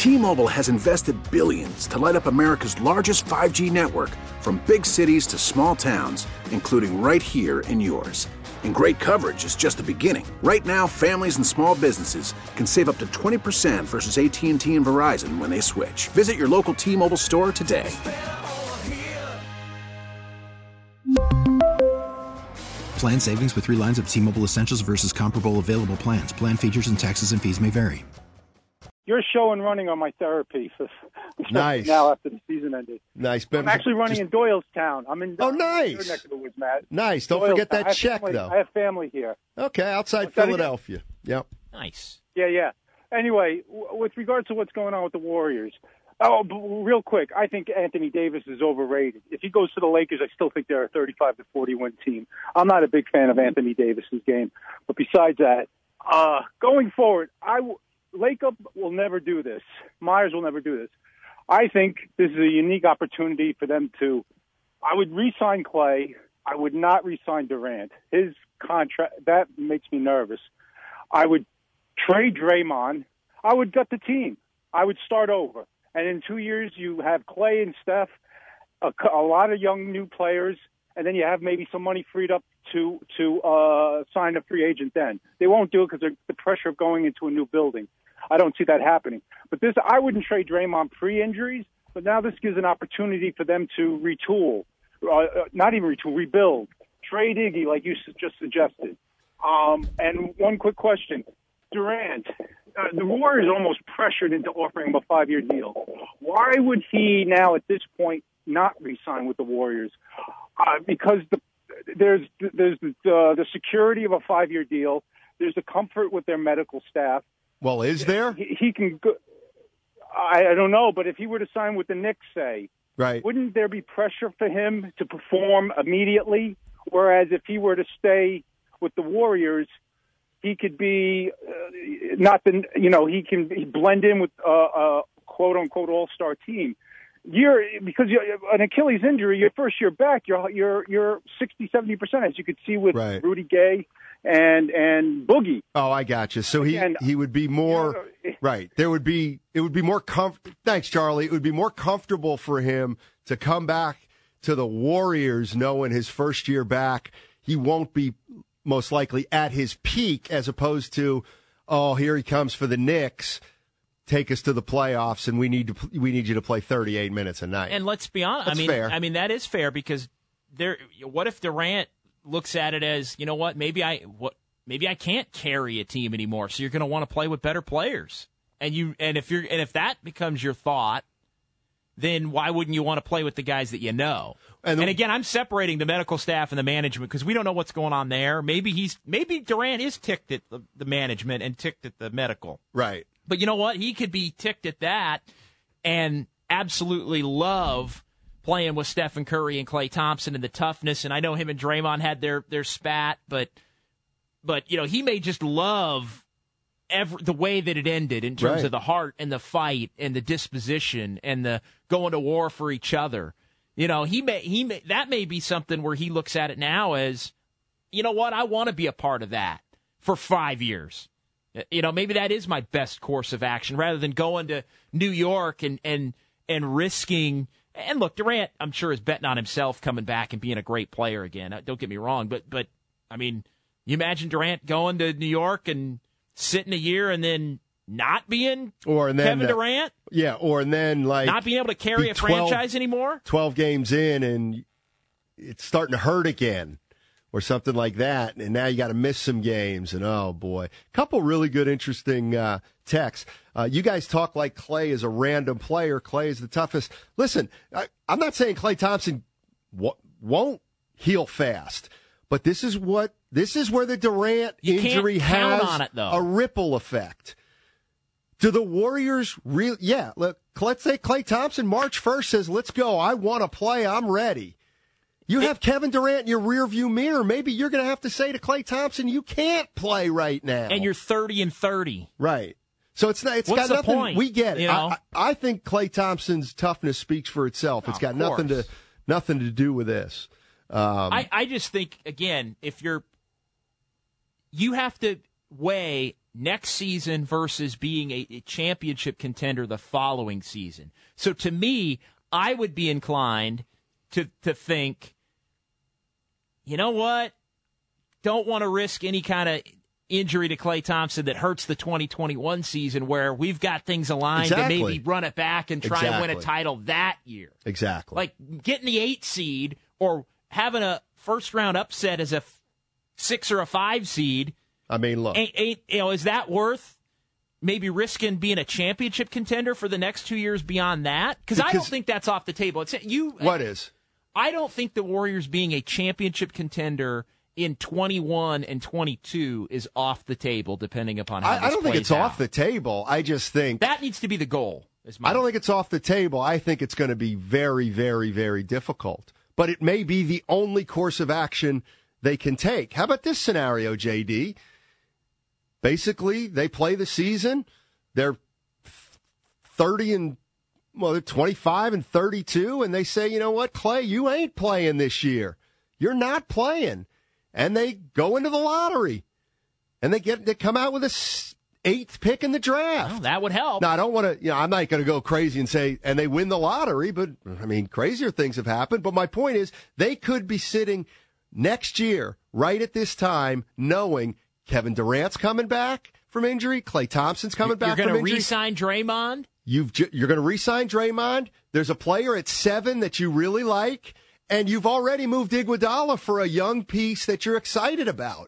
T-Mobile has invested billions to light up America's largest 5G network, from big cities to small towns, including right here in yours. And great coverage is just the beginning. Right now, families and small businesses can save up to 20% versus AT&T and Verizon when they switch. Visit your local T-Mobile store today. Plan savings with 3 lines of T-Mobile Essentials versus comparable available plans. Plan features and taxes and fees may vary. You're showing running on my therapy. Nice. Now after the season ended. Nice. I'm actually running in Doylestown. I'm in. Oh, nice. Your neck of the woods, Matt. Nice. Don't forget that check, though. I have family here. Okay, outside Philadelphia. Yep. Nice. Yeah. Anyway, with regards to what's going on with the Warriors, real quick, I think Anthony Davis is overrated. If he goes to the Lakers, I still think they're a 35-40 win team. I'm not a big fan of Anthony Davis's game. But besides that, going forward, Lacob will never do this. Myers will never do this. I think this is a unique opportunity for them to – I would re-sign Clay. I would not re-sign Durant. His contract – that makes me nervous. I would trade Draymond. I would gut the team. I would start over. And in 2 years, you have Clay and Steph, a lot of young new players, and then you have maybe some money freed up to sign a free agent then. They won't do it because the pressure of going into a new building. I don't see that happening. But I wouldn't trade Draymond pre-injuries, but now this gives an opportunity for them to retool, not even retool, rebuild. Trade Iggy, like you just suggested. And one quick question. Durant, the Warriors almost pressured into offering him a 5-year deal. Why would he now at this point not re-sign with the Warriors? Because there's the security of a 5-year deal. There's the comfort with their medical staff. Well, is there? He can go. I don't know, but if he were to sign with the Knicks, say, right, wouldn't there be pressure for him to perform immediately? Whereas if he were to stay with the Warriors, he could be he can blend in with a quote unquote all-star team. Because an Achilles injury, your first year back, you're 60-70%, as you could see with Rudy Gay and Boogie. Oh, I got you. So he would be more right. It would be more Thanks, Charlie. It would be more comfortable for him to come back to the Warriors, knowing his first year back, he won't be most likely at his peak, as opposed to, oh, here he comes for the Knicks. Take us to the playoffs, and we need you to play 38 minutes a night. And let's be honest. Fair. I mean that is fair, because what if Durant looks at it as, you know what, maybe I can't carry a team anymore. So you're going to want to play with better players, and if that becomes your thought, then why wouldn't you want to play with the guys that you know? And again, I'm separating the medical staff and the management because we don't know what's going on there. Maybe Durant is ticked at the management and ticked at the medical. Right. But you know what? He could be ticked at that and absolutely love playing with Stephen Curry and Klay Thompson and the toughness. And I know him and Draymond had their spat, but he may just love the way that it ended in terms of the heart and the fight and the disposition and the going to war for each other. That may be something where he looks at it now as, you know what? I want to be a part of that for 5 years. Maybe that is my best course of action rather than going to New York and risking. And look, Durant, I'm sure, is betting on himself coming back and being a great player again. Don't get me wrong, but I mean, you imagine Durant going to New York and sitting a year and then not being Kevin Durant? Yeah, and then not being able to carry a franchise anymore? 12 games in and it's starting to hurt again. Or something like that, and now you got to miss some games, and oh boy. Couple really good, interesting texts. You guys talk like Clay is a random player. Clay is the toughest. Listen, I'm not saying Klay Thompson won't heal fast, but this is where the Durant injury has a ripple effect. Do the Warriors really? Yeah, look, let's say Klay Thompson March 1st says, let's go, I want to play, I'm ready. You have Kevin Durant in your rearview mirror. Maybe you're going to have to say to Klay Thompson, you can't play right now. And you're 30-30. Right. So it's got nothing. Point? We get it. I think Klay Thompson's toughness speaks for itself. It's got nothing to do with this. I just think, again, you have to weigh next season versus being a championship contender the following season. So to me, I would be inclined to think, you know what? Don't want to risk any kind of injury to Klay Thompson that hurts the 2021 season where we've got things aligned to maybe run it back and try and win a title that year. Exactly. Like getting the 8 seed or having a first-round upset as a 6 or a 5 seed. I mean, look. Is that worth maybe risking being a championship contender for the next 2 years beyond that? Because I don't think that's off the table. What is? I don't think the Warriors being a championship contender in 21 and 22 is off the table, depending upon how this I don't think it's out. off the table. I just think that needs to be the goal. I don't think it's off the table. I think it's going to be very, very, very difficult. But it may be the only course of action they can take. How about this scenario, JD? Basically, they play the season. They're 25 and 32, and they say, you know what, Klay, you ain't playing this year. You're not playing. And they go into the lottery, and they come out with a 8th pick in the draft. Well, that would help. Now, I don't want to, I'm not going to go crazy and say, and they win the lottery, but, I mean, crazier things have happened. But my point is, they could be sitting next year, right at this time, knowing Kevin Durant's coming back from injury, Klay Thompson's coming back from injury. You're going to re-sign Draymond? You're going to re-sign Draymond. There's a player at 7 that you really like. And you've already moved Iguodala for a young piece that you're excited about.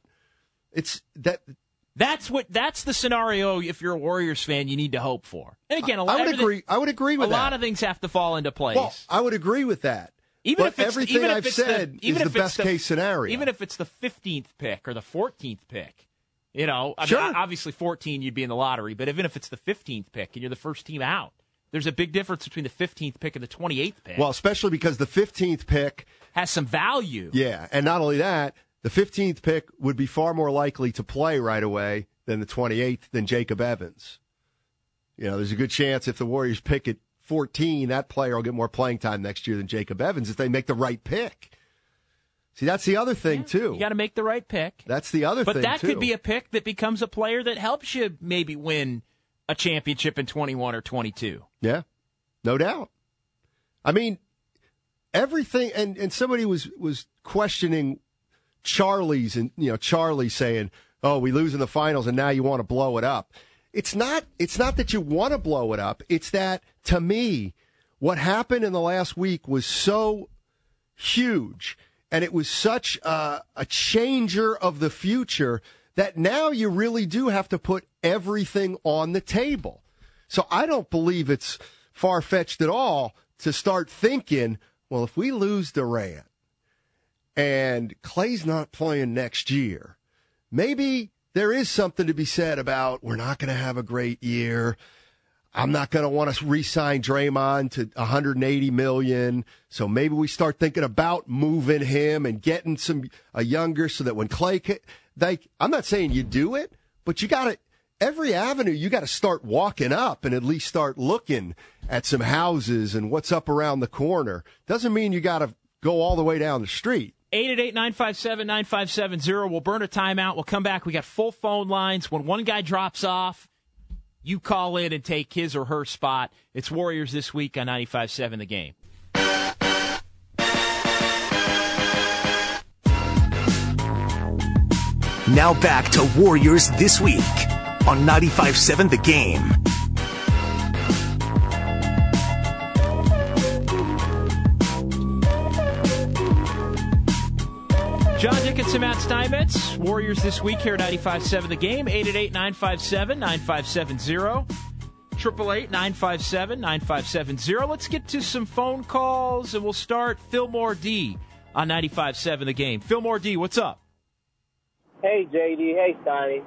That's the scenario. If you're a Warriors fan, you need to hope for. And again, I would agree with that. A lot of things have to fall into place. Well, I would agree with that. Everything I've said is the best case scenario. Even if it's the 15th pick or the 14th pick, sure. Obviously 14 you'd be in the lottery, but even if it's the 15th pick and you're the first team out. There's a big difference between the 15th pick and the 28th pick. Well, especially because the 15th pick has some value. Yeah, and not only that, the 15th pick would be far more likely to play right away than the 28th than Jacob Evans. There's a good chance if the Warriors pick at 14, that player will get more playing time next year than Jacob Evans if they make the right pick. See, that's the other thing, too. You got to make the right pick. That's the other thing, But that too. could be a pick that becomes a player that helps you maybe win a championship in 21 or 22. Yeah, no doubt. I mean, everything, and somebody was questioning Charlie saying, "Oh, we lose in the finals, and now you want to blow it up." It's not that you want to blow it up. It's that, to me, what happened in the last week was so huge, and it was such a changer of the future that now you really do have to put everything on the table. So I don't believe it's far-fetched at all to start thinking, well, if we lose Durant and Klay's not playing next year, maybe there is something to be said about we're not going to have a great year. I'm not going to want to re-sign Draymond to $180 million, so maybe we start thinking about moving him and getting a younger so that when Klay I'm not saying you do it, but you got to, every avenue you got to start walking up and at least start looking at some houses and what's up around the corner. Doesn't mean you got to go all the way down the street. 888-957-9570. We'll burn a timeout. We'll come back. We got full phone lines. When one guy drops off, you call in and take his or her spot. It's Warriors This Week on 95.7 The Game. Now back to Warriors This Week on 95.7 The Game. John Dickinson, Matt Steinmetz, Warriors This Week here at 95.7 The Game. 888-957-9570. 888-957-9570. Let's get to some phone calls, and we'll start Fillmore D on 95.7 The Game. Fillmore D, what's up? Hey, JD. Hey, Steiny.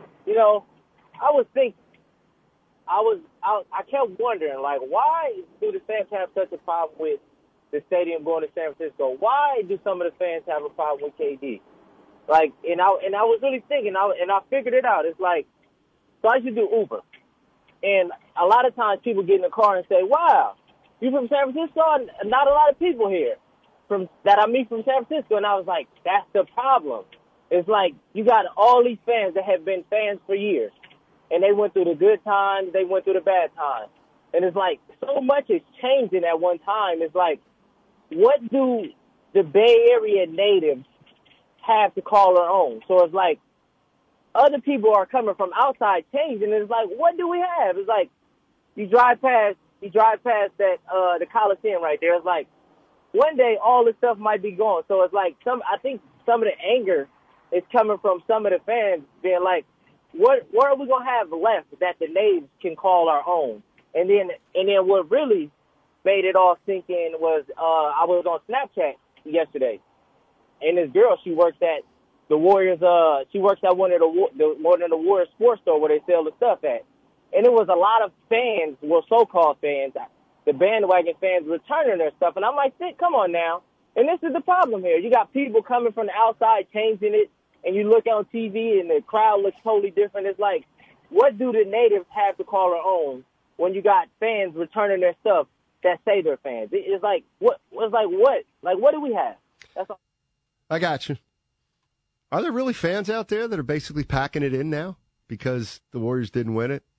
I kept wondering, why do the fans have such a problem with the stadium going to San Francisco? Why do some of the fans have a problem with KD? I was really thinking, and I figured it out. It's so I used to do Uber. And a lot of times people get in the car and say, wow, you from San Francisco? Not a lot of people here that I meet from San Francisco. And I was like, that's the problem. It's you got all these fans that have been fans for years. and they went through the good times, they went through the bad times. And it's like so much is changing at one time. It's like, what do the Bay Area natives have to call their own? So it's like other people are coming from outside changing, and it's like, what do we have? It's like you drive past that the Coliseum right there. It's like one day all this stuff might be gone. So it's like I think some of the anger is coming from some of the fans being like, what are we gonna have left that the natives can call our own? And then what really made it all sink in was I was on Snapchat yesterday, and this girl, she works at the Warriors. She works at one of the Warriors sports store where they sell the stuff at, and it was a lot of fans, well, so-called fans, the bandwagon fans, returning their stuff. And I'm like, come on now. And this is the problem here. You got people coming from the outside changing it, and you look on TV and the crowd looks totally different. It's like, what do the natives have to call their own when you got fans returning their stuff that say they're fans? It's like, what? Like, what do we have? That's all. I got you. Are there really fans out there that are basically packing it in now because the Warriors didn't win it?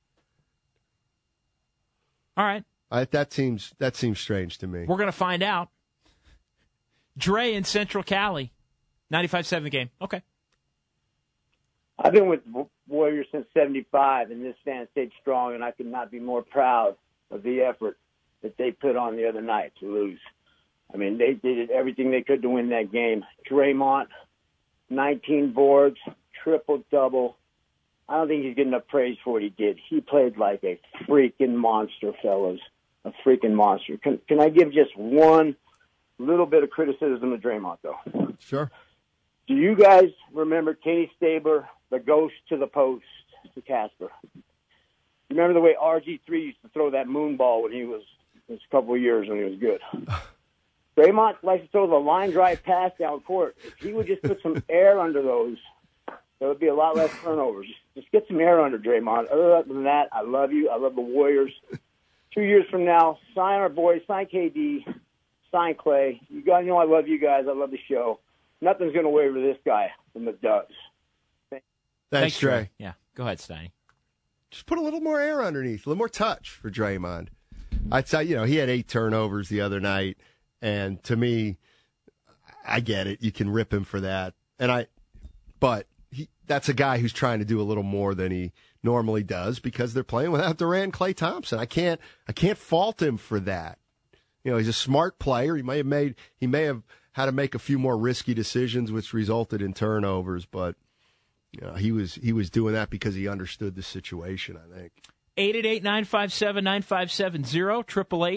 All right. That seems strange to me. We're going to find out. Dre in Central Cali, 95.7 The Game. Okay. I've been with Warriors since '75, and this fan stayed strong, and I could not be more proud of the effort that they put on the other night to lose. I mean, they did everything they could to win that game. Draymond, 19 boards, triple-double. I don't think he's getting enough praise for what he did. He played like a freaking monster, fellas, a freaking monster. Can I give just one little bit of criticism of Draymond, though? Sure. Do you guys remember Kenny Stabler, the ghost to the post to Casper? Remember the way RG3 used to throw that moon ball when he was a couple of years when he was good? Draymond likes to throw the line drive pass down court. If he would just put some air under those, there would be a lot less turnovers. Just get some air under Draymond. Other than that, I love you. I love the Warriors. 2 years from now, sign our boys, sign KD, sign Clay. You guys know I love you guys. I love the show. Nothing's going to waver this guy from the Dubs. Thanks, Dre. Yeah, go ahead, Steiny. Just put a little more air underneath, a little more touch for Draymond. I'd say, he had 8 turnovers the other night, and to me, I get it. You can rip him for that, but that's a guy who's trying to do a little more than he normally does because they're playing without Durant and Klay Thompson. I can't fault him for that. He's a smart player. He may have had to make a few more risky decisions, which resulted in turnovers, but he was doing that because he understood the situation, I think. 888-957-9570,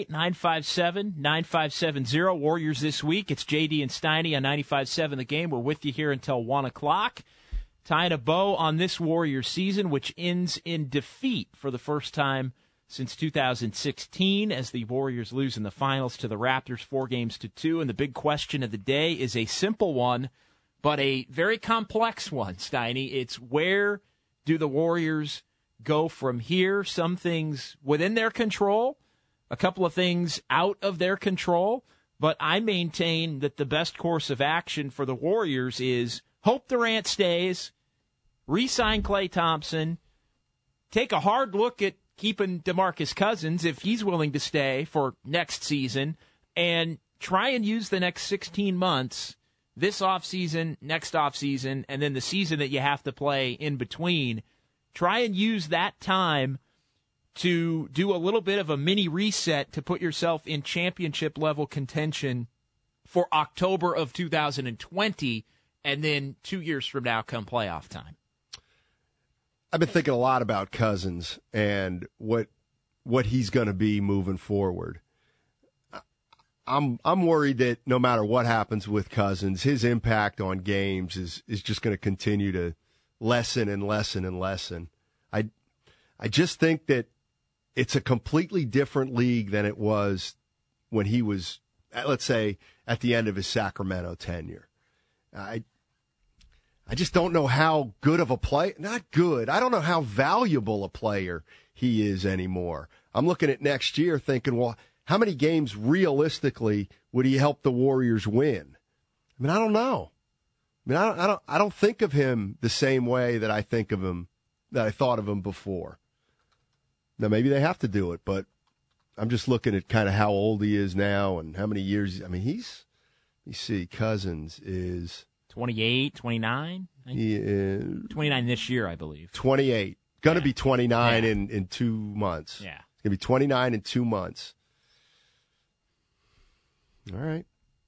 888-957-9570. Warriors this week. It's JD and Steiny on 95.7 The Game. We're with you here until 1 o'clock. Tying a bow on this Warriors season, which ends in defeat for the first time since 2016 as the Warriors lose in the finals to the Raptors 4-2. And the big question of the day is a simple one, but a very complex one, Steiny. It's where do the Warriors go from here? Some things within their control, a couple of things out of their control, but I maintain that the best course of action for the Warriors is hope Durant stays, re-sign Klay Thompson, take a hard look at keeping DeMarcus Cousins if he's willing to stay for next season, and try and use the next 16 months, this offseason, next offseason, and then the season that you have to play in between. Try and use that time to do a little bit of a mini reset to put yourself in championship-level contention for October of 2020, and then 2 years from now come playoff time. I've been thinking a lot about Cousins and what he's going to be moving forward. I'm worried that no matter what happens with Cousins, his impact on games is just going to continue to lessen and lessen and lessen. I just think that it's a completely different league than it was when he was, let's say, at the end of his Sacramento tenure. I just don't know how good of a player, not good, I don't know how valuable a player he is anymore. I'm looking at next year thinking, well, how many games realistically would he help the Warriors win? I mean, I don't know. I mean, I don't think of him the same way that I think of him that I thought of him before. Now, maybe they have to do it, but I'm just looking at kind of how old he is now and how many years. I mean, let me see, Cousins is 28, 29? He is 29 this year, I believe. 28. Going to be 29 in 2 months. Yeah. It's going to be 29 in 2 months. All right.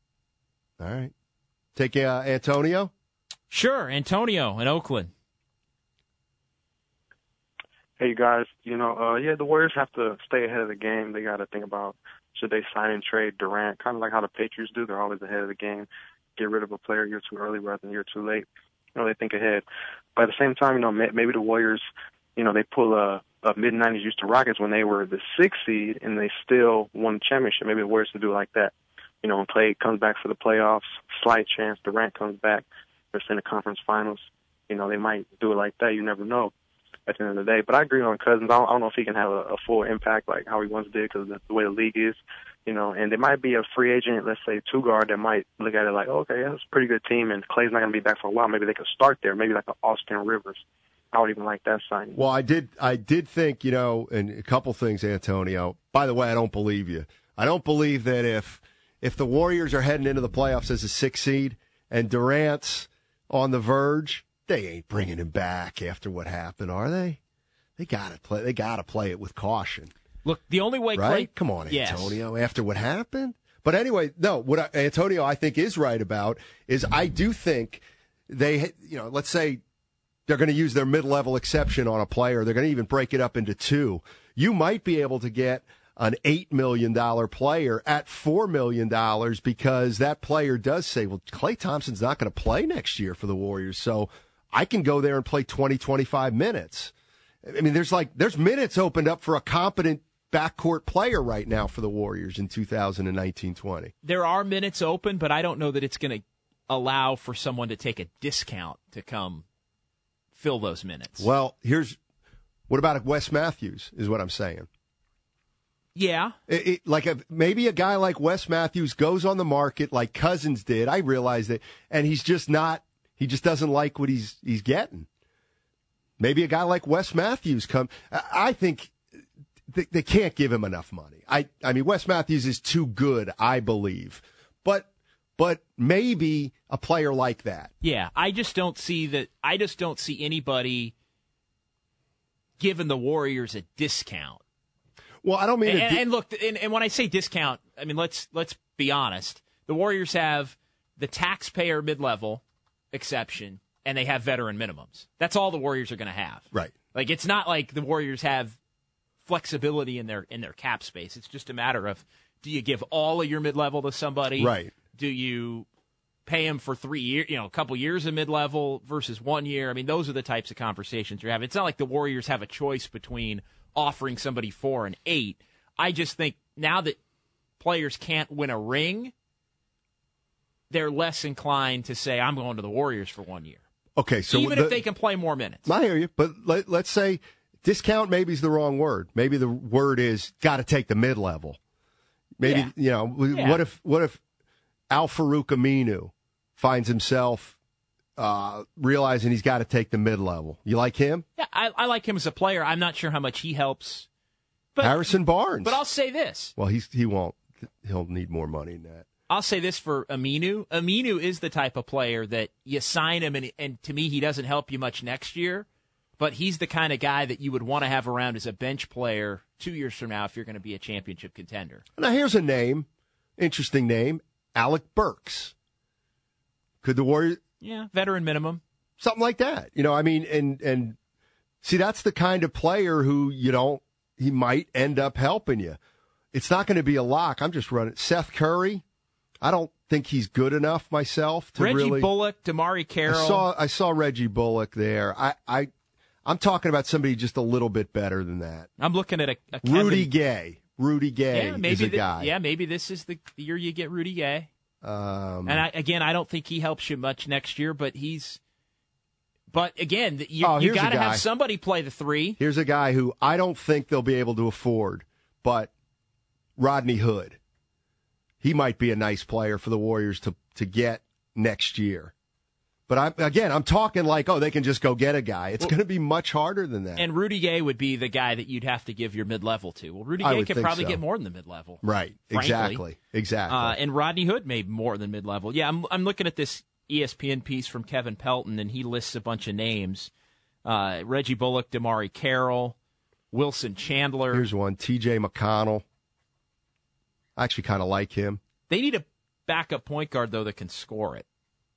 Take Antonio? Sure, Antonio in Oakland. Hey, guys. The Warriors have to stay ahead of the game. They got to think about, should they sign and trade Durant, kind of like how the Patriots do. They're always ahead of the game. Get rid of a player a year too early rather than a year too late. They think ahead. But at the same time, maybe the Warriors, they pull a mid-'90s Houston Rockets when they were the 6th seed and they still won the championship. Maybe the Warriors would do it like that. When Clay comes back for the playoffs, slight chance Durant comes back, they're in the conference finals. They might do it like that. You never know at the end of the day. But I agree on Cousins. I don't know if he can have a full impact like how he once did because of the way the league is. And there might be a free agent, let's say 2-guard, that might look at it like, oh, okay, that's a pretty good team, and Clay's not going to be back for a while. Maybe they could start there, maybe like an Austin Rivers. I would even like that signing. Well, I did think, and a couple things, Antonio. By the way, I don't believe you. I don't believe that if the Warriors are heading into the playoffs as a 6th seed and Durant's on the verge, they ain't bringing him back after what happened, are they? They got to play it with caution. Look, the only way right? Clay... Come on, Antonio, yes. After what happened? But anyway, no, what Antonio, I think, is right about is I do think they, let's say they're going to use their mid-level exception on a player. They're going to even break it up into 2. You might be able to get an $8 million player at $4 million because that player does say, well, Klay Thompson's not going to play next year for the Warriors, so I can go there and play 20, 25 minutes. I mean, there's minutes opened up for a competent backcourt player right now for the Warriors in 2019-20. There are minutes open, but I don't know that it's going to allow for someone to take a discount to come fill those minutes. Well, what about Wes Matthews is what I'm saying. Yeah. Maybe a guy like Wes Matthews goes on the market like Cousins did. I realize that. And he just doesn't like what he's getting. Maybe a guy like Wes Matthews I think they can't give him enough money. I mean, Wes Matthews is too good, I believe. But maybe a player like that. Yeah, I just don't see anybody giving the Warriors a discount. Well, I don't mean and look, and when I say discount, I mean let's be honest. The Warriors have the taxpayer mid-level exception, and they have veteran minimums. That's all the Warriors are going to have. Right. Like it's not like the Warriors have flexibility in their cap space. It's just a matter of, do you give all of your mid-level to somebody? Right. Do you pay him for 3 years, a couple years of mid-level versus 1 year? I mean, those are the types of conversations you're having. It's not like the Warriors have a choice between offering somebody 4 and 8. I just think now that players can't win a ring, they're less inclined to say, I'm going to the Warriors for 1 year. Okay, so even if they can play more minutes. I hear you, but let's say discount maybe is the wrong word. Maybe the word is got to take the mid-level. Maybe, what if Al-Farouq Aminu finds himself realizing he's got to take the mid-level? You like him? Yeah, I like him as a player. I'm not sure how much he helps. But, Harrison Barnes. But I'll say this. Well, he won't. He'll need more money than that. I'll say this for Aminu. Aminu is the type of player that you sign him, and to me, he doesn't help you much next year. But he's the kind of guy that you would want to have around as a bench player 2 years from now if you're going to be a championship contender. Now, here's a name, interesting name, Alec Burks. Could the Warriors... Yeah, veteran minimum. Something like that. And see, that's the kind of player who, he might end up helping you. It's not going to be a lock. I'm just running. Seth Curry, I don't think he's good enough myself to really... Reggie Bullock, Damari Carroll. I saw Reggie Bullock there. I'm talking about somebody just a little bit better than that. I'm looking at a Rudy Gay. Rudy Gay is a guy. Yeah, maybe this is the year you get Rudy Gay. And I don't think he helps you much next year, but again, you got to have somebody play the 3. Here's a guy who I don't think they'll be able to afford, but Rodney Hood. He might be a nice player for the Warriors to get next year. But I'm talking like, they can just go get a guy. It's going to be much harder than that. And Rudy Gay would be the guy that you'd have to give your mid-level to. Well, Rudy Gay could probably get more than the mid-level. Right. Frankly. Exactly. And Rodney Hood made more than mid-level. Yeah, I'm looking at this ESPN piece from Kevin Pelton, and he lists a bunch of names. Reggie Bullock, Damari Carroll, Wilson Chandler. Here's one, T.J. McConnell. I actually kind of like him. They need a backup point guard, though, that can score it.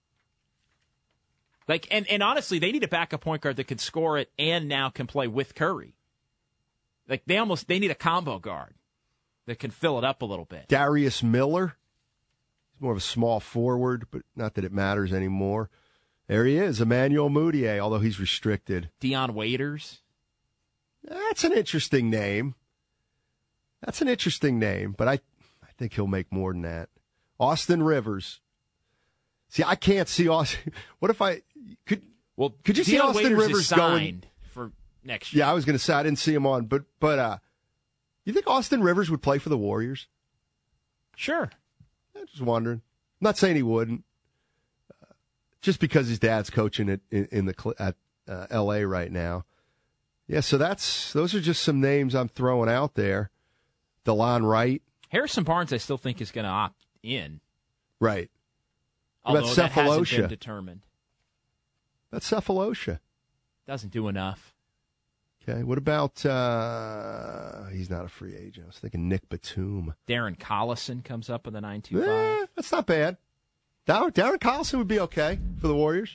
And honestly, they need a backup point guard that can score it and now can play with Curry. They need a combo guard that can fill it up a little bit. Darius Miller. He's more of a small forward, but not that it matters anymore. There he is, Emmanuel Mudiay, although he's restricted. Dion Waiters. That's an interesting name. But I think he'll make more than that. Austin Rivers. See, I can't see Austin. What if I could? Well, could you see Austin Rivers going for next year? Yeah, I was going to say I didn't see him on, but you think Austin Rivers would play for the Warriors? Sure. I'm just wondering. I'm not saying he wouldn't. Just because his dad's coaching at L.A. right now. Yeah, so those are just some names I'm throwing out there. DeLon Wright. Harrison Barnes, I still think, is going to opt in. Right. Although that hasn't been determined. That's Cephalosha. Doesn't do enough. Okay, what about, he's not a free agent. I was thinking Nick Batum. Darren Collison comes up with a 9.25. That's not bad. Darren Collison would be okay for the Warriors.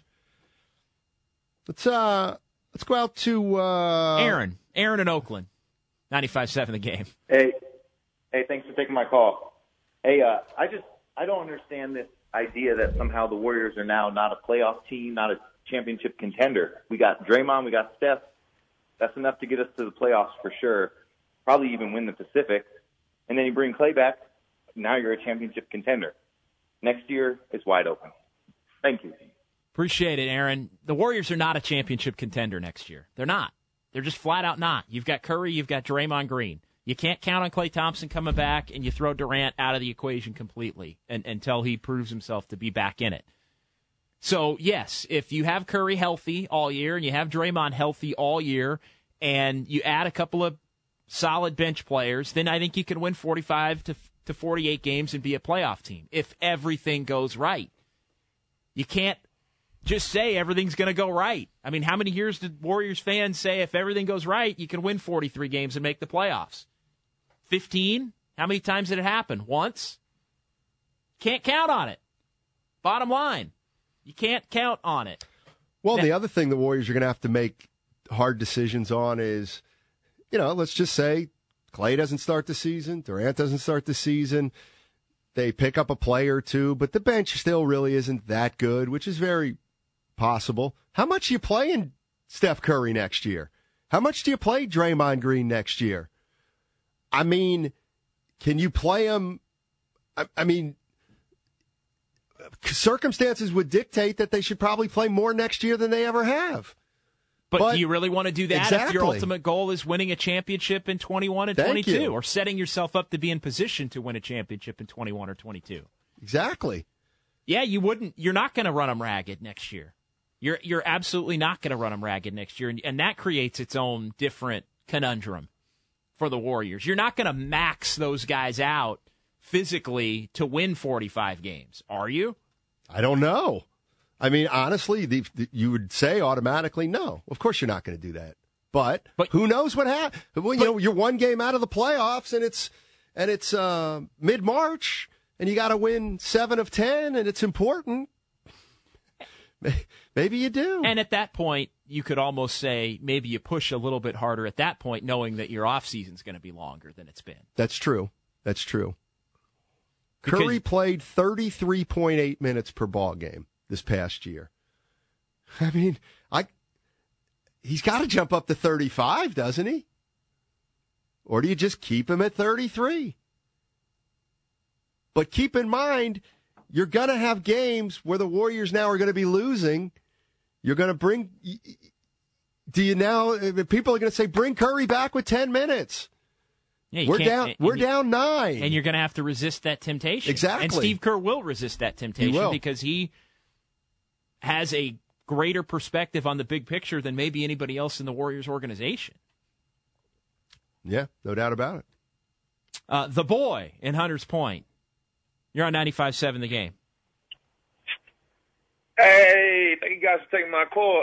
Let's go out to Aaron in Oakland. 95.7 the game. Hey, thanks for taking my call. Hey, I don't understand this idea that somehow the Warriors are now not a playoff team, not a championship contender. We got Draymond, we got Steph. That's enough to get us to the playoffs for sure. Probably even win the Pacific. And then you bring Clay back. Now you're a championship contender. Next year is wide open. Thank you. Appreciate it, Aaron. The Warriors are not a championship contender next year. They're not. They're just flat out not. You've got Curry, you've got Draymond Green. You can't count on Klay Thompson coming back, and you throw Durant out of the equation completely until he proves himself to be back in it. So, yes, if you have Curry healthy all year and you have Draymond healthy all year and you add a couple of solid bench players, then I think you can win 45 to 48 games and be a playoff team if everything goes right. You can't just say everything's going to go right. I mean, how many years did Warriors fans say if everything goes right, you can win 43 games and make the playoffs? 15? How many times did it happen? Once? Can't count on it. Bottom line, you can't count on it. Well, the other thing the Warriors are going to have to make hard decisions on is, let's just say Klay doesn't start the season, Durant doesn't start the season. They pick up a player or two, but the bench still really isn't that good, which is very possible. How much are you playing Steph Curry next year? How much do you play Draymond Green next year? I mean, can you play him? I mean, circumstances would dictate that they should probably play more next year than they ever have. But do you really want to do that exactly. if your ultimate goal is winning a championship in 21 and 22 or setting yourself up to be in position to win a championship in 21 or 22? Exactly. Yeah, you're not going to run them ragged next year. You're absolutely not going to run them ragged next year, and that creates its own different conundrum for the Warriors. You're not going to max those guys out physically to win 45 games, are you? I don't know. I mean, honestly, you would say automatically, no. Of course you're not going to do that. But who knows what happens? Well, you're one game out of the playoffs, and it's mid-March, and you got to win 7 of 10, and it's important. Maybe you do. And at that point, you could almost say maybe you push a little bit harder at that point, knowing that your offseason's going to be longer than it's been. That's true. Curry played 33.8 minutes per ball game this past year. I mean, he's got to jump up to 35, doesn't he? Or do you just keep him at 33? But keep in mind, you're going to have games where the Warriors now are going to be losing. You're going to bring – people are going to say, bring Curry back with 10 minutes. Yeah, we're down 9. And you're going to have to resist that temptation. Exactly. And Steve Kerr will resist that temptation because has a greater perspective on the big picture than maybe anybody else in the Warriors organization. Yeah, no doubt about it. The boy in Hunters Point. You're on 95.7 The Game. Hey, thank you guys for taking my call.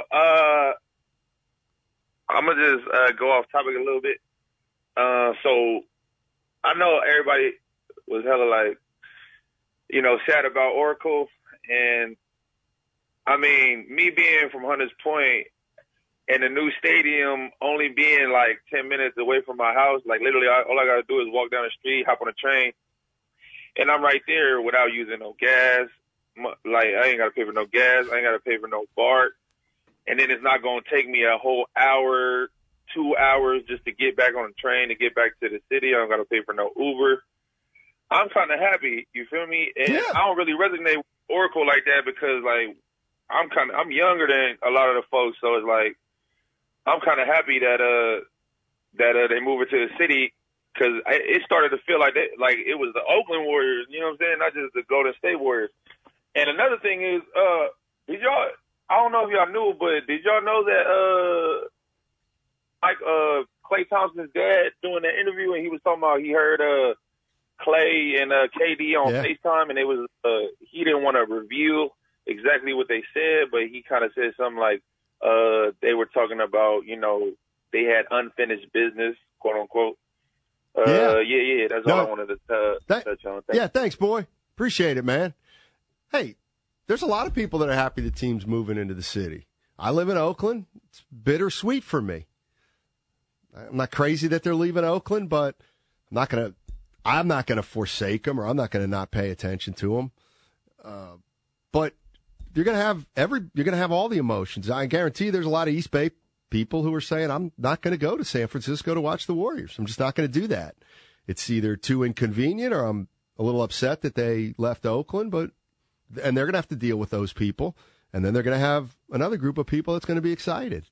I'm going to just go off topic a little bit. So I know everybody was hella like, sad about Oracle. And, I mean, me being from Hunters Point and the new stadium only being like 10 minutes away from my house, like literally all I got to do is walk down the street, hop on a train, and I'm right there without using no gas. Like, I ain't got to pay for no gas. I ain't got to pay for no BART. And then it's not going to take me a whole hour, 2 hours just to get back on the train, to get back to the city. I don't got to pay for no Uber. I'm kind of happy, you feel me? And I don't really resonate with Oracle like that because, like, I'm younger than a lot of the folks, so it's like I'm kind of happy that they move it to the city because it started to feel like it was the Oakland Warriors, you know what I'm saying? Not just the Golden State Warriors. And another thing is, did y'all? I don't know if y'all knew, but did y'all know that Klay Thompson's dad doing that interview and he was talking about he heard Klay and KD on FaceTime and he didn't want to reveal exactly what they said, but he kind of said something like they were talking about, they had unfinished business, quote unquote. That's all I wanted to touch on. Thanks, boy. Appreciate it, man. Hey, there's a lot of people that are happy the team's moving into the city. I live in Oakland. It's bittersweet for me. I'm not crazy that they're leaving Oakland, but I'm not gonna forsake them, or I'm not gonna not pay attention to them. But you're gonna have all the emotions. I guarantee there's a lot of East Bay people who are saying, I'm not gonna go to San Francisco to watch the Warriors. I'm just not gonna do that. It's either too inconvenient, or I'm a little upset that they left Oakland, and they're gonna have to deal with those people. And then they're going to have another group of people that's going to be excited.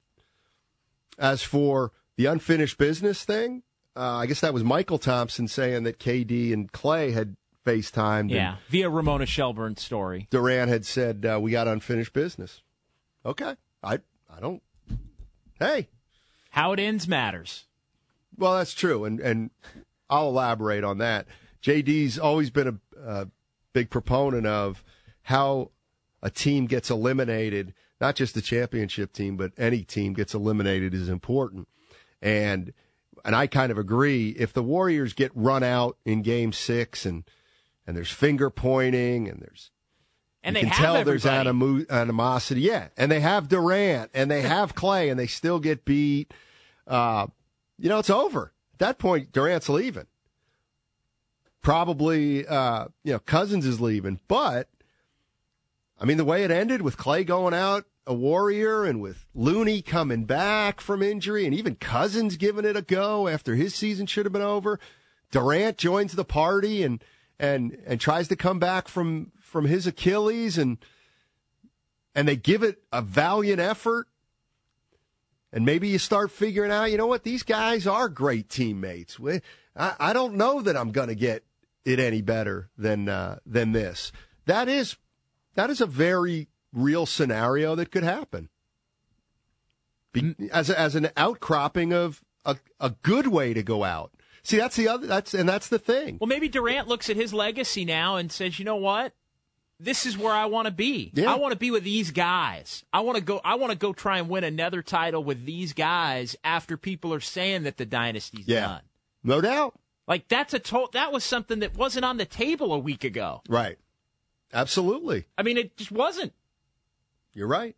As for the unfinished business thing, I guess that was Michael Thompson saying that KD and Klay had FaceTimed. Yeah, via Ramona Shelburne's story. Durant had said, we got unfinished business. Okay. I don't. Hey. How it ends matters. Well, that's true. And I'll elaborate on that. JD's always been a big proponent of how a team gets eliminated, not just the championship team, but any team gets eliminated is important. And I kind of agree. If the Warriors get run out in Game 6 and there's finger pointing and you can tell there's animosity. Yeah, and they have Durant and they have Klay and they still get beat. It's over. At that point, Durant's leaving. Probably, Cousins is leaving, but I mean, the way it ended with Klay going out a Warrior and with Looney coming back from injury and even Cousins giving it a go after his season should have been over. Durant joins the party and tries to come back from his Achilles and they give it a valiant effort. And maybe you start figuring out, you know what, these guys are great teammates. I don't know that I'm going to get it any better than this. That is a very real scenario that could happen. As an outcropping of a good way to go out. See, that's the thing. Well, maybe Durant looks at his legacy now and says, you know what? This is where I want to be. Yeah. I want to be with these guys. I want to go try and win another title with these guys after people are saying that the dynasty's done. No doubt. Like that was something that wasn't on the table a week ago. Right. Absolutely. I mean, it just wasn't. You're right.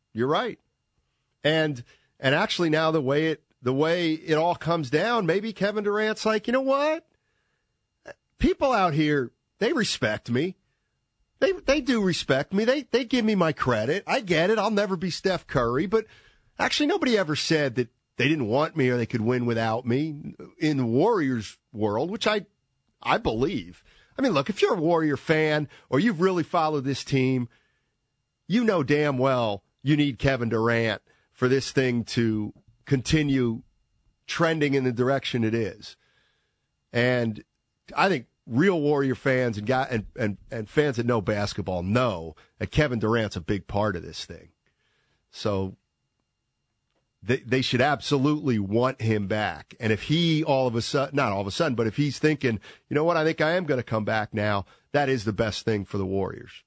And actually now the way it all comes down, maybe Kevin Durant's like, you know what? People out here, they respect me. They do respect me. They give me my credit. I get it. I'll never be Steph Curry, but actually nobody ever said that they didn't want me or they could win without me in the Warriors world, which I believe. I mean, look, if you're a Warrior fan or you've really followed this team, you know damn well you need Kevin Durant for this thing to continue trending in the direction it is. And I think real Warrior fans and fans that know basketball know that Kevin Durant's a big part of this thing. So they should absolutely want him back. And if he not all of a sudden, but if he's thinking, you know what, I think I am going to come back now, that is the best thing for the Warriors.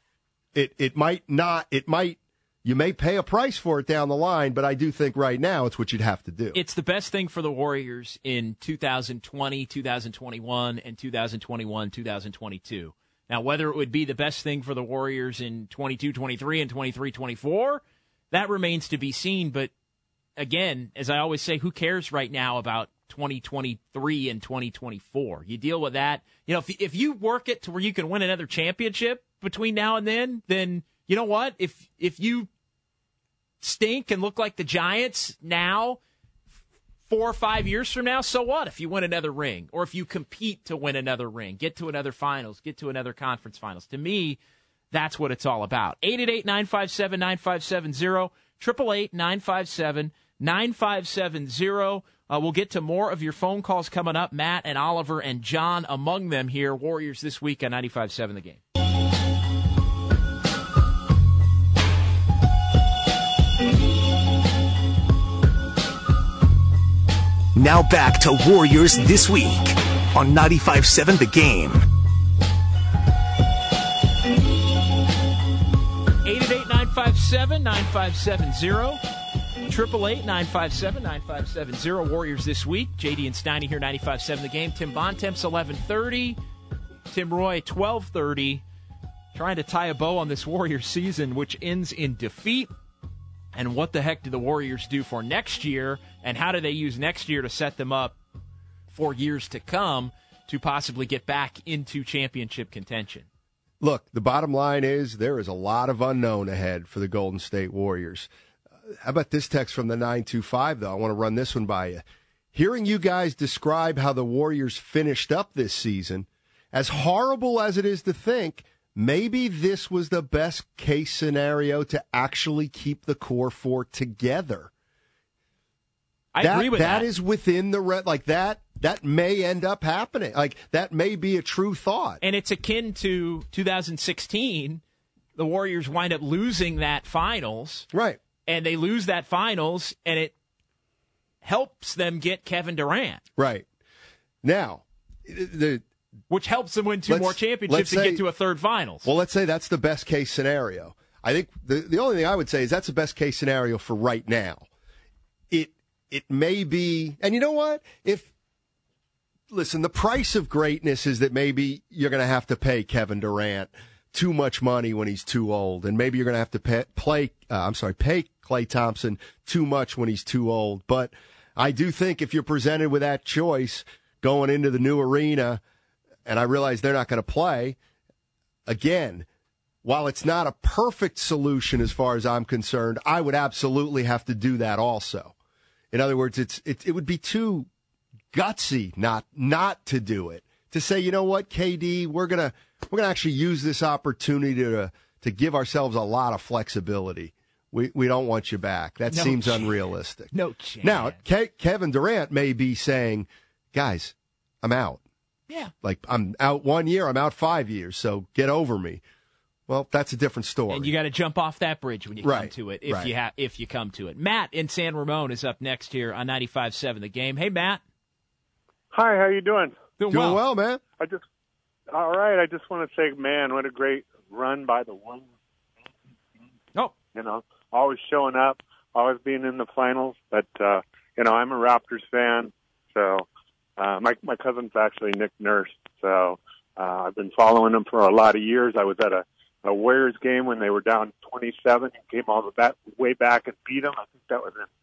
You may pay a price for it down the line, but I do think right now it's what you'd have to do. It's the best thing for the Warriors in 2020, 2021, and 2021, 2022. Now, whether it would be the best thing for the Warriors in 22, 23, and 23, 24, that remains to be seen. But again, as I always say, who cares right now about 2023 and 2024? You deal with that. You know, if you work it to where you can win another championship between now and then you know what? If you stink and look like the Giants now, 4 or 5 years from now, so what if you win another ring? Or if you compete to win another ring, get to another finals, get to another conference finals. To me, that's what it's all about. 888-957-9570, 888-957-9570. We'll get to more of your phone calls coming up. Matt and Oliver and John among them here. Warriors this week on 95.7 The Game. Now back to Warriors This Week on 95.7 The Game. 888-957-9570. 888-957-9570. Warriors This Week. JD and Steiny here, 95.7 The Game. Tim Bontemps, 11:30. Tim Roy, 12:30. Trying to tie a bow on this Warriors season, which ends in defeat. And what the heck do the Warriors do for next year? And how do they use next year to set them up for years to come to possibly get back into championship contention? Look, the bottom line is there is a lot of unknown ahead for the Golden State Warriors. How about this text from the 925, though? I want to run this one by you. Hearing you guys describe how the Warriors finished up this season, as horrible as it is to think, maybe this was the best case scenario to actually keep the core four together. I agree with that. That is within the that may end up happening. Like, that may be a true thought. And it's akin to 2016. The Warriors wind up losing that finals. Right. And they lose that finals, and it helps them get Kevin Durant. Right. Now, which helps them win two more championships and get to a third finals. Well, let's say that's the best case scenario. I think the only thing I would say is that's the best case scenario for right now. It may be, and you know what? Listen, the price of greatness is that maybe you're going to have to pay Kevin Durant too much money when he's too old, and maybe you're going to have to pay Klay Thompson too much when he's too old. But I do think if you're presented with that choice going into the new arena, and I realize they're not going to play, again, while it's not a perfect solution as far as I'm concerned, I would absolutely have to do that also. In other words, it would be too gutsy not to do it. To say, you know what, KD, we're gonna actually use this opportunity to give ourselves a lot of flexibility. We don't want you back. That seems unrealistic. No chance. Now, Kevin Durant may be saying, guys, I'm out. Yeah. Like, I'm out 1 year, I'm out 5 years, so get over me. Well, that's a different story. And you got to jump off that bridge when you come to it, if you come to it. Matt in San Ramon is up next here on 95.7 The Game. Hey, Matt. Hi, how you doing? Doing well, man. All right. I just want to say, man, what a great run by the one. Oh. You know, always showing up, always being in the finals. But, I'm a Raptors fan, so my cousin's actually Nick Nurse, so I've been following them for a lot of years. I was at a Warriors game when they were down 27 and came all the way back and beat them. I think that was in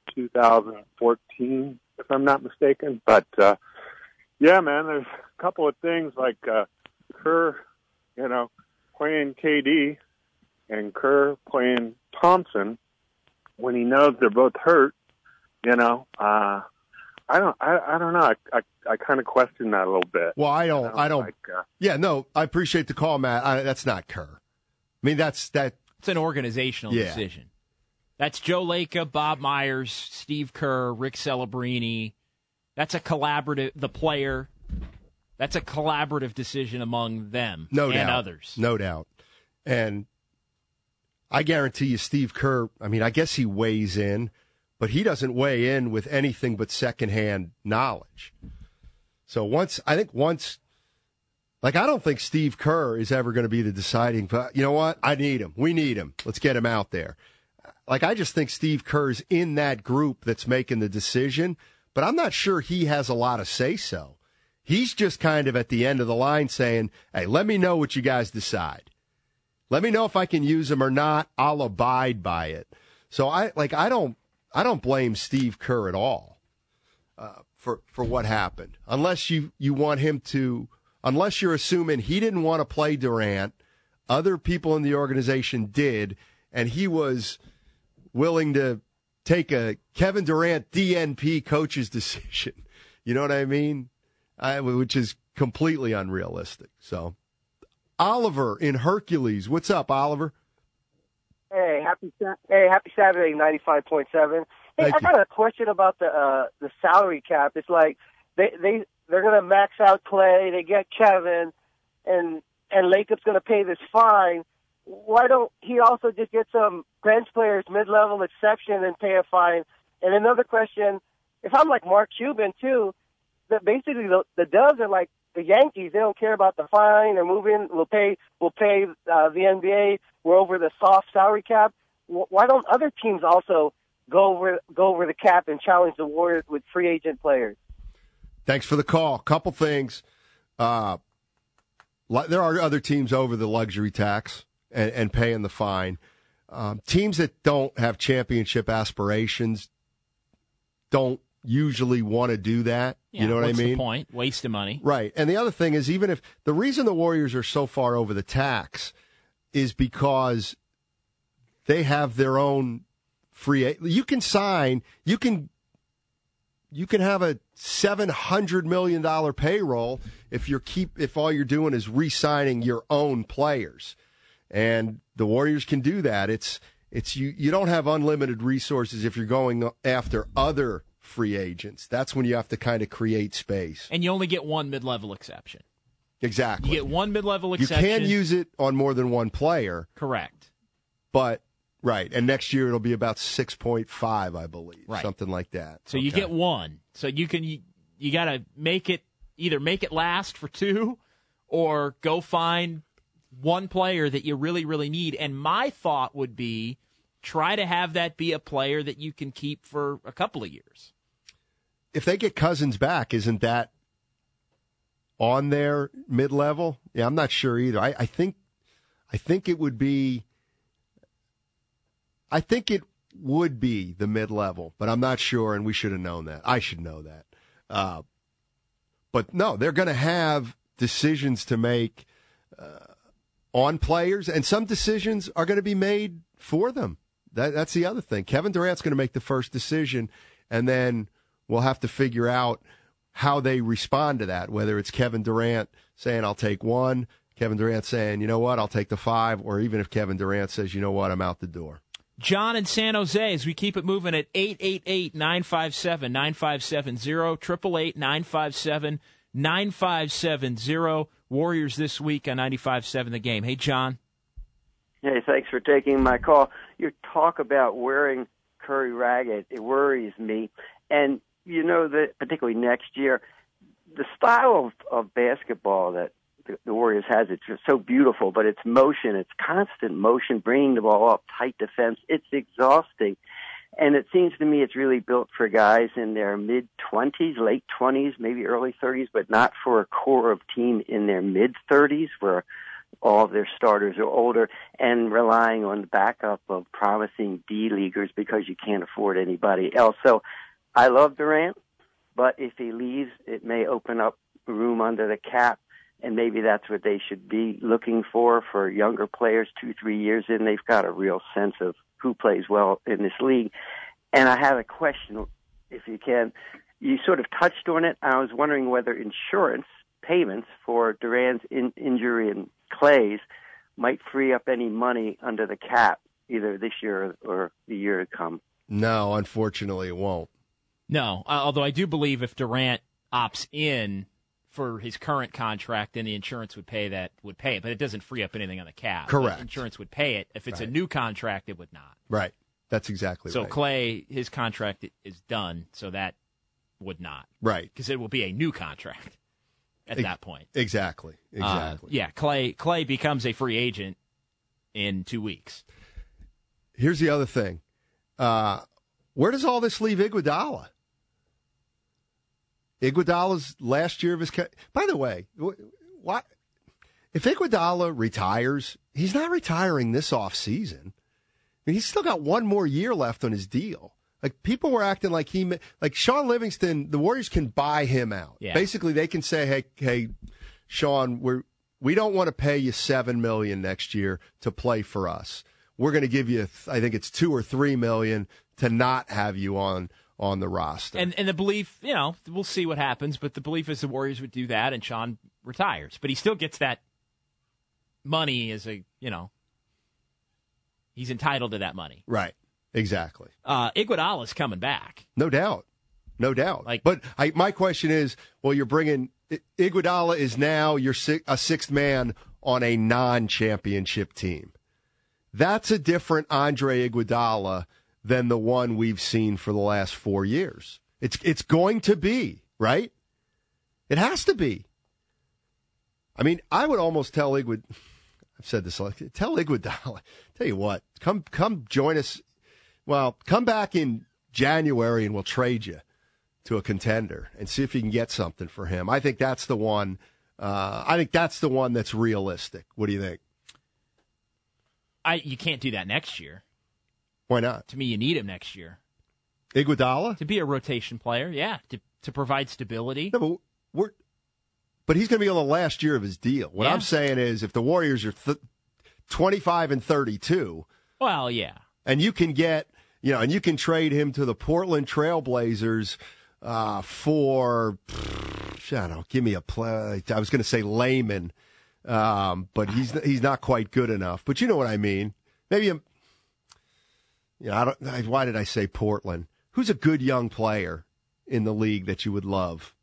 2014, if I'm not mistaken. But, yeah, man, there's a couple of things like Kerr, playing KD and Kerr playing Thompson when he knows they're both hurt, I don't know. I kind of question that a little bit. Well, I don't. I appreciate the call, Matt. That's not Kerr. I mean, it's an organizational decision. That's Joe Lacob, Bob Myers, Steve Kerr, Rick Celebrini. That's a collaborative. The player, That's a collaborative decision among them and others. No doubt. And I guarantee you Steve Kerr, I mean, I guess he weighs in, but he doesn't weigh in with anything but secondhand knowledge. So I don't think Steve Kerr is ever going to be the deciding, you know what? I need him. We need him. Let's get him out there. Like, I just think Steve Kerr's in that group that's making the decision, but I'm not sure he has a lot of say-so. He's just kind of at the end of the line saying, hey, let me know what you guys decide. Let me know if I can use him or not. I'll abide by it. So I don't blame Steve Kerr at all for what happened. Unless you want him to, unless you're assuming he didn't want to play Durant, other people in the organization did, and he was willing to take a Kevin Durant DNP coach's decision. You know what I mean? Which is completely unrealistic. So, Oliver in Hercules. What's up, Oliver? Hey, happy Saturday, 95.7. Hey, I got a question about the salary cap. It's like they're going to max out Clay, they get Kevin, and Lacob's going to pay this fine. Why don't he also just get some bench players, mid-level exception, and pay a fine? And another question, if I'm like Mark Cuban too, that basically the Dubs are like the Yankees. They don't care about the fine or moving. We'll pay the NBA. We're over the soft salary cap. Why don't other teams also go over the cap and challenge the Warriors with free agent players? Thanks for the call. Couple things. There are other teams over the luxury tax and paying the fine. Teams that don't have championship aspirations don't usually want to do that. Yeah, you know what I mean? What's the point? Wasting money. Right. And the other thing is, even if the reason the Warriors are so far over the tax is because they have their own you can have a $700 million payroll if all you're doing is re-signing your own players. And the Warriors can do that. It's you don't have unlimited resources if you're going after other free agents. That's when you have to kind of create space. And you only get one mid-level exception. Exactly. You get one mid-level exception. You can use it on more than one player. Correct. But, right, and next year it'll be about 6.5, I believe. Right. Something like that. So you get one. So you got to either make it last for two or go find one player that you really, really need. And my thought would be try to have that be a player that you can keep for a couple of years. If they get Cousins back, isn't that on their mid-level? Yeah, I'm not sure either. I think it would be. I think it would be the mid-level, but I'm not sure, and we should have known that. I should know that. But no, they're going to have decisions to make on players, and some decisions are going to be made for them. That's the other thing. Kevin Durant's going to make the first decision, and then we'll have to figure out how they respond to that, whether it's Kevin Durant saying, I'll take one, Kevin Durant saying, you know what, I'll take the 5, or even if Kevin Durant says, you know what, I'm out the door. John in San Jose, as we keep it moving at 888-957-9570, 888-957-9570. Warriors this week on 95.7 The Game. Hey, John. Hey, thanks for taking my call. Your talk about wearing Curry ragged, it worries me. And you know that particularly next year, the style of basketball that the Warriors has, it's just so beautiful, but it's motion, it's constant motion, bringing the ball up, tight defense. It's exhausting. And it seems to me it's really built for guys in their mid-20s, late 20s, maybe early 30s, but not for a core of team in their mid-30s where all of their starters are older and relying on the backup of promising D-leaguers because you can't afford anybody else. So I love Durant, but if he leaves, it may open up room under the cap, and maybe that's what they should be looking for younger players 2-3 years in. They've got a real sense of who plays well in this league. And I have a question, if you can. You sort of touched on it. I was wondering whether insurance payments for Durant's injury and Clay's might free up any money under the cap, either this year or the year to come. No, unfortunately, it won't. No, although I do believe if Durant opts in for his current contract, then the insurance would pay it, but it doesn't free up anything on the cap. Correct. The insurance would pay it. If it's a new contract, it would not. Right. That's exactly so right. So Klay, his contract is done, so that would not. Right. Because it will be a new contract at that point. Exactly. Klay becomes a free agent in 2 weeks. Here's the other thing. Where does all this leave Iguodala? Iguodala's last year of his by the way, what if Iguodala retires? He's not retiring this offseason. I mean, he's still got one more year left on his deal. Like, people were acting like Sean Livingston, the Warriors can buy him out. Yeah. Basically, they can say, hey, Sean, we don't want to pay you $7 million next year to play for us. We're going to give you, I think it's $2 or $3 million to not have you on the roster. And the belief, we'll see what happens, but the belief is the Warriors would do that and Sean retires. But he still gets that money as he's entitled to that money. Right. Exactly. Iguodala's coming back. No doubt. But my question is, well, you're bringing Iguodala is now a sixth man on a non-championship team. That's a different Andre Iguodala than the one we've seen for the last 4 years. It's going to be, right? It has to be. I mean, I would almost tell Iguodala, I've said this, tell Iguodala, tell you what, come join us. Well, come back in January and we'll trade you to a contender and see if you can get something for him. I think that's the one. That's realistic. What do you think? You can't do that next year. Why not? To me, you need him next year. Iguodala? To be a rotation player, yeah. To provide stability. No, but he's going to be on the last year of his deal. What I'm saying is, if the Warriors are 25 and 32, well, yeah, and you can get, and you can trade him to the Portland Trailblazers for, I don't know, give me a play. I was going to say Layman, but he's not quite good enough. But you know what I mean? Maybe why did I say Portland? Who's a good young player in the league that you would love?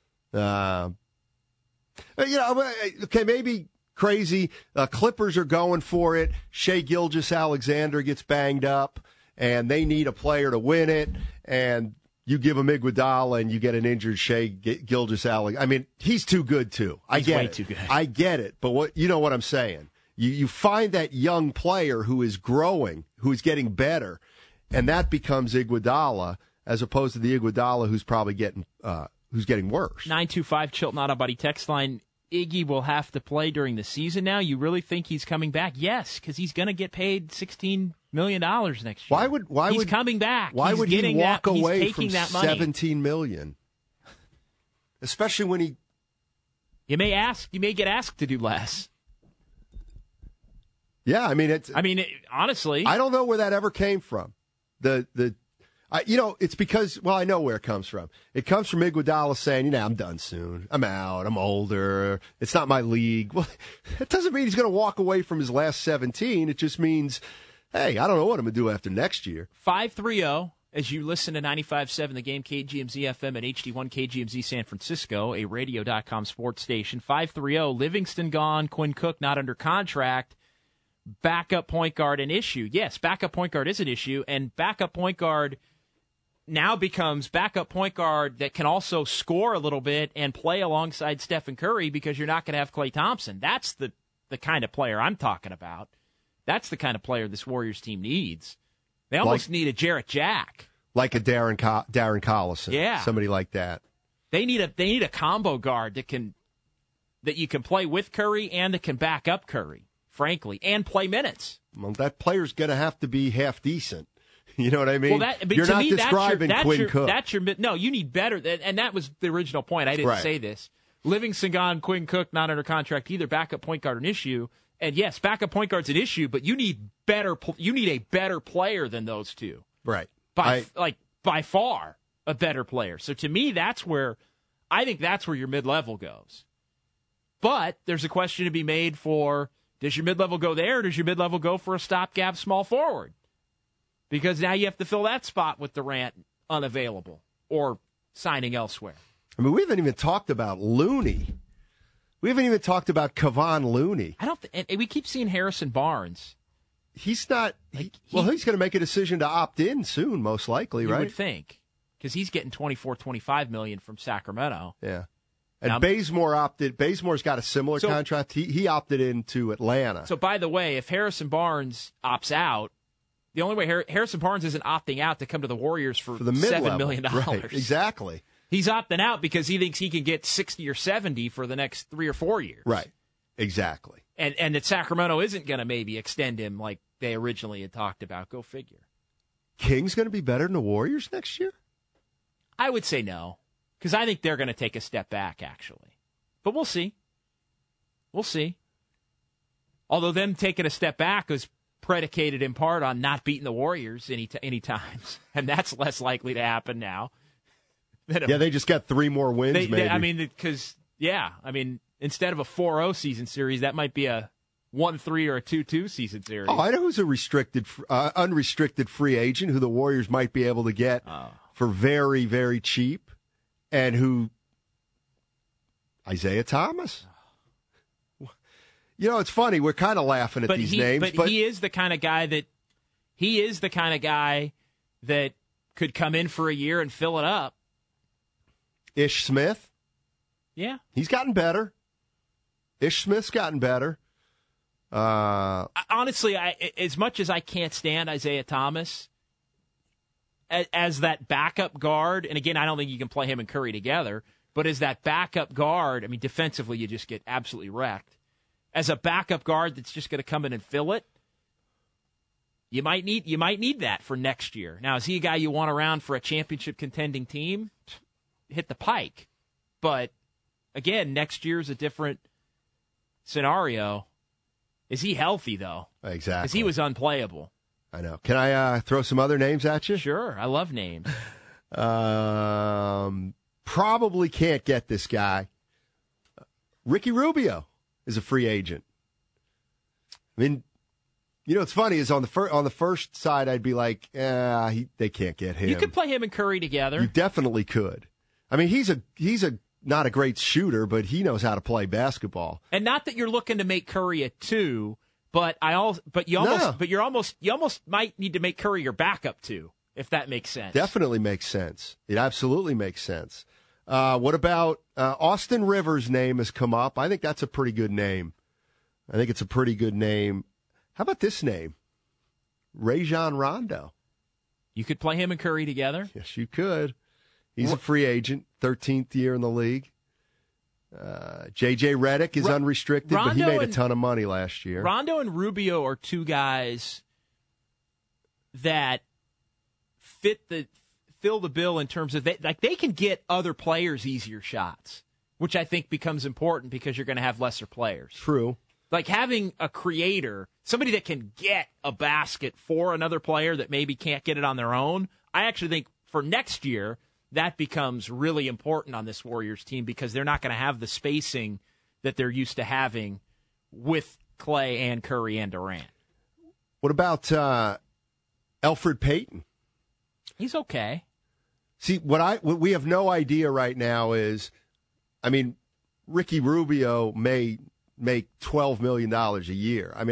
Okay, maybe crazy. Clippers are going for it. Shai Gilgeous-Alexander gets banged up, and they need a player to win it. And you give them Iguodala, and you get an injured Shai Gilgeous-Alexander. I mean, he's too good too. I get it. Too good. I get it. But what I'm saying? You find that young player who is growing, who is getting better, and that becomes Iguodala, as opposed to the Iguodala who's probably getting worse. 925 Chilton Auto Body text line. Iggy will have to play during the season now. You really think he's coming back? Yes, because he's going to get paid $16 million next year. He's coming back. Why would he walk away from that money. $17 million? Especially when you may get asked to do less. Yeah, I mean honestly, I don't know where that ever came from. It's because, I know where it comes from. It comes from Iguodala saying, I'm done soon. I'm out. I'm older. It's not my league. Well, it doesn't mean he's going to walk away from his last 17. It just means, hey, I don't know what I'm going to do after next year. 530, as you listen to 95.7 The Game, KGMZ FM at HD1 KGMZ San Francisco, a radio.com sports station. 530, Livingston gone, Quinn Cook not under contract. Backup point guard an issue. Yes, backup point guard is an issue, and backup point guard now becomes backup point guard that can also score a little bit and play alongside Stephen Curry because you're not going to have Klay Thompson. That's the kind of player I'm talking about. That's the kind of player this Warriors team needs. They almost need a Jarrett Jack. Like a Darren Collison. Yeah. Somebody like that. They need a combo guard that you can play with Curry and that can back up Curry, frankly, and play minutes. Well, that player's going to have to be half decent. You know what I mean? Well, you're not describing Quinn Cook. No, you need better. And that was the original point. I didn't say this. Livingston gone, Quinn Cook not under contract either. Backup point guard an issue. And yes, backup point guard's an issue, but you need a better player than those two. Right. By far a better player. So to me, that's where your mid-level goes. But there's a question to be made for, does your mid-level go there, or does your mid-level go for a stopgap small forward? Because now you have to fill that spot with Durant unavailable or signing elsewhere. I mean, we haven't even talked about Looney. We haven't even talked about Kevon Looney. I don't. And we keep seeing Harrison Barnes. He's not. He's going to make a decision to opt in soon, most likely, right? You would think, because he's getting $24-25 million from Sacramento. Yeah. And Bazemore's got a similar contract. He opted into Atlanta. So, by the way, if Harrison Barnes opts out, the only way Harrison Barnes isn't opting out to come to the Warriors for the $7 million. Right, exactly. He's opting out because he thinks he can get 60 or 70 for the next 3 or 4 years. Right, exactly. And that Sacramento isn't going to maybe extend him like they originally had talked about. Go figure. King's going to be better than the Warriors next year? I would say no, because I think they're going to take a step back, actually. But we'll see. We'll see. Although them taking a step back was predicated in part on not beating the Warriors any times, and that's less likely to happen now. They just got 3 more wins, maybe. I mean, because, instead of a 4-0 season series, that might be a 1-3 or a 2-2 season series. Oh, I know who's a unrestricted free agent who the Warriors might be able to get for very, very cheap, and who Isaiah Thomas. You know, it's funny. We're kind of laughing at these names, but he is the kind of guy that could come in for a year and fill it up. Ish Smith. Yeah, he's gotten better. Ish Smith's gotten better. Honestly, as much as I can't stand Isaiah Thomas as that backup guard, and again, I don't think you can play him and Curry together, but as that backup guard, I mean, defensively, you just get absolutely wrecked. As a backup guard that's just going to come in and fill it, you might need that for next year. Now, is he a guy you want around for a championship contending team? Hit the pike. But again, next year's a different scenario. Is he healthy, though? Exactly. Because he was unplayable. I know. Can I throw some other names at you? Sure. I love names. Probably can't get this guy. Ricky Rubio is a free agent. I mean, you know, what's funny is on the first side, I'd be like, they can't get him. You could play him and Curry together. You definitely could. I mean, he's a not a great shooter, but he knows how to play basketball. And not that you're looking to make Curry a 2, but you almost might need to make Curry your backup 2, if that makes sense. Definitely makes sense. It absolutely makes sense. What about Austin Rivers' name has come up? I think that's a pretty good name. How about this name? Rajon Rondo. You could play him and Curry together? Yes, you could. He's a free agent, 13th year in the league. J.J. Redick is unrestricted, but he made a ton of money last year. Rondo and Rubio are 2 guys that fill the bill in terms of they can get other players easier shots, which I think becomes important because you're going to have lesser players. True. Like having a creator, somebody that can get a basket for another player that maybe can't get it on their own. I actually think for next year, that becomes really important on this Warriors team because they're not going to have the spacing that they're used to having with Clay and Curry and Durant. What about Elfrid Payton? He's okay. See, what we have no idea right now is, I mean, Ricky Rubio may make $12 million a year. I mean,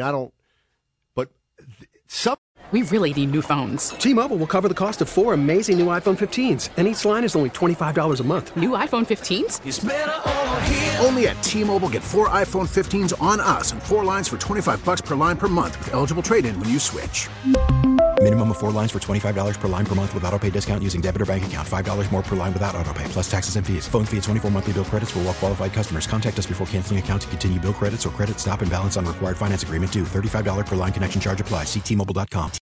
We really need new phones. T-Mobile will cover the cost of 4 amazing new iPhone 15s, and each line is only $25 a month. New iPhone 15s? It's better over here. Only at T-Mobile, get 4 iPhone 15s on us and 4 lines for $25 per line per month with eligible trade-in when you switch. Minimum of 4 lines for $25 per line per month with autopay discount using debit or bank account. $5 more per line without autopay, plus taxes and fees. Phone fee at 24 monthly bill credits for well-qualified customers. Contact us before canceling account to continue bill credits or credit stop and balance on required finance agreement due. $35 per line connection charge applies. See T-Mobile.com.